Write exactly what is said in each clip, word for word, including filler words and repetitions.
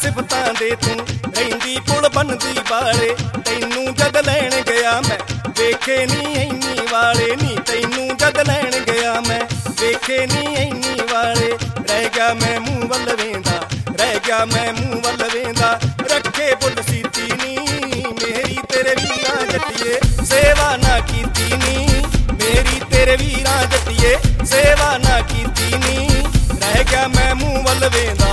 सिफतां दे तू रहिंदी पुल बनदी वाले तैनू जद लैण गया मैं वेखे नी इन्नी वाले नी तैनू जद लैण गया मैं वेखे नी इन्नी वाले रह गया मैं मूंह वल वेंदा रह गया मैं मूंह वल वेंदा रखे बुल सीती नी मेरी तेरे वीरां जट्टिए सेवा ना कीती नी मेरी तेरे वीरां जट्टिए सेवा ना कीती नी रह गया मैं मूंह वल वेंदा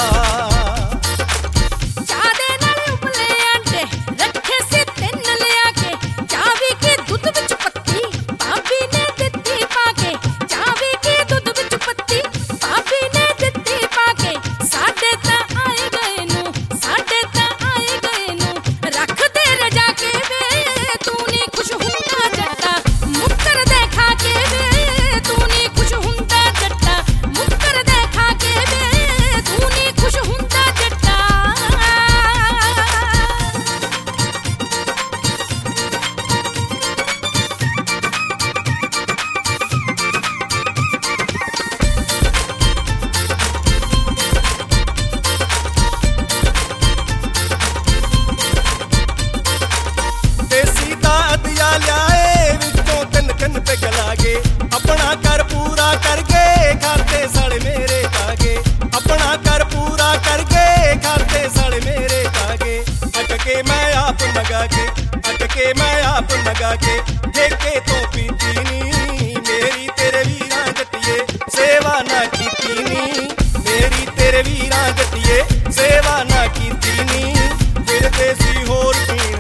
अपना कर पूरा कर गए खाते साले मेरे कागे अपना कर पूरा कर गए खाते साले मेरे कागे अटके मैं आप लगा के अटके मैं आप लगा के ठेके तो पीती नी मेरी तेरे वीरां जट्टिए सेवा ना कीती नी मेरी तेरे वीरां जट्टिए सेवा ना कीती नी फिर देसी होर पीण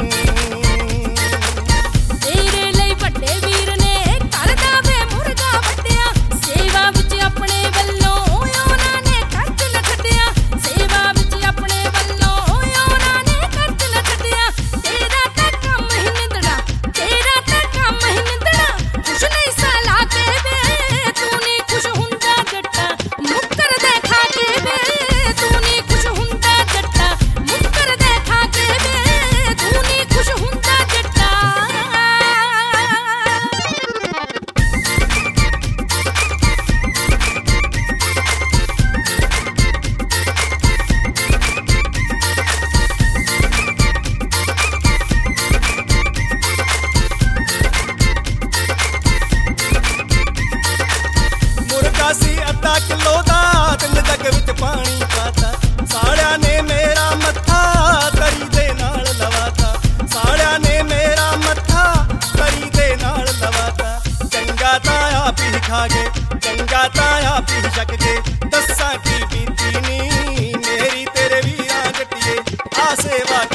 अद्धा किलो दा तिन जग विच पानी पाता साड़िया ने मेरा मत्था तरी दे नाल लवाता साड़िया ने मेरा मत्था तरी दे नाल लवाता चंगा तां आप ही खा गए चंगा तां आप ही छक गए दस्सां की बीती नी मेरी तेरे वीरां जट्टिए आ सेवा